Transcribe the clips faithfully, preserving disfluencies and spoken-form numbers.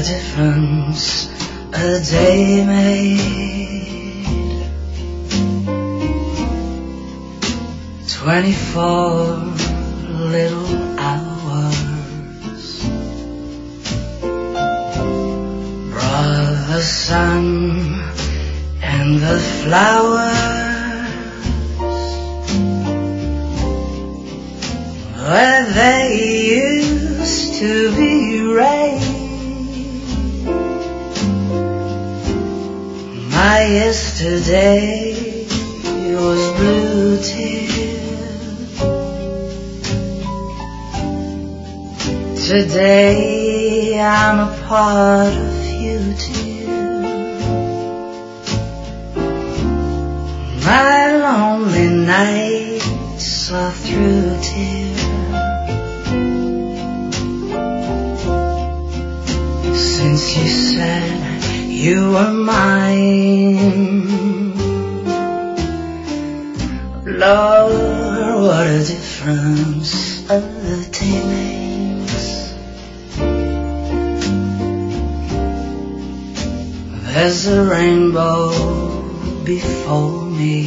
difference a day made. Twenty-four little hours brought the sun and the flowers where they used to be rain. My yesterday was blue tears. Today I'm a part of you, dear. My lonely nights are through, dear. Since you said you were mine, Lord, what a difference a day makes. There's a rainbow before me,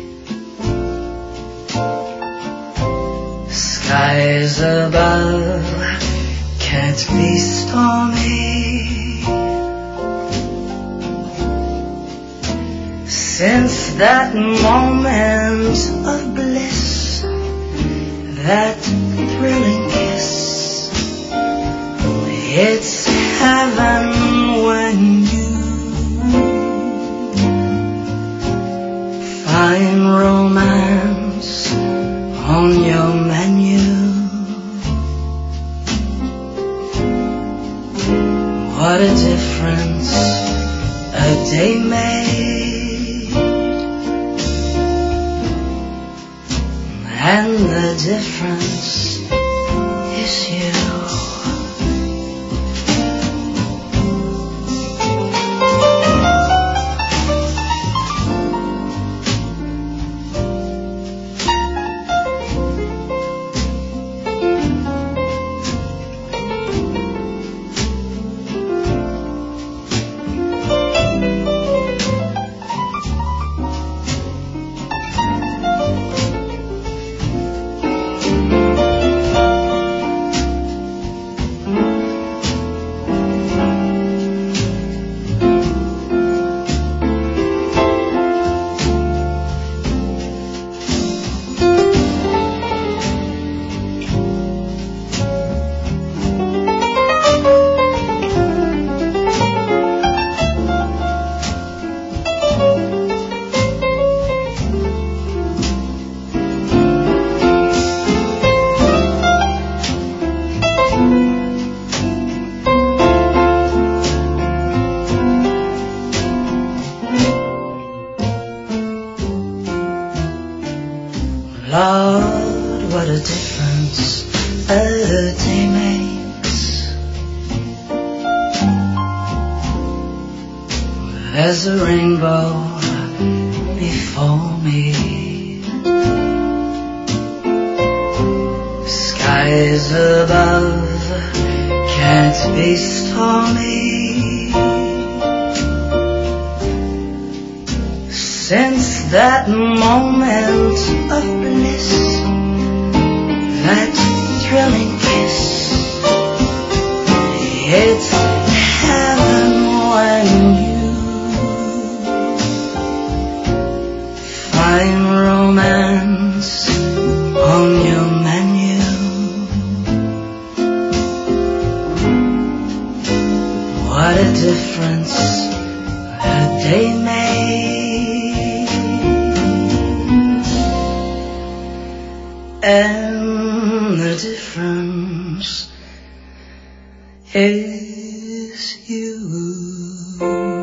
skies above can't be stormy. Since that moment of bliss, that thrilling kiss, it's heaven when you find romance on your menu. What a difference a day made, and the difference is you. Lord, what a difference a day makes. There's a rainbow before me, skies above can't be stormy. Since that moment of bliss, that thrilling kiss, it's heaven when you find romance on your menu. What a difference a day made. And the difference is you.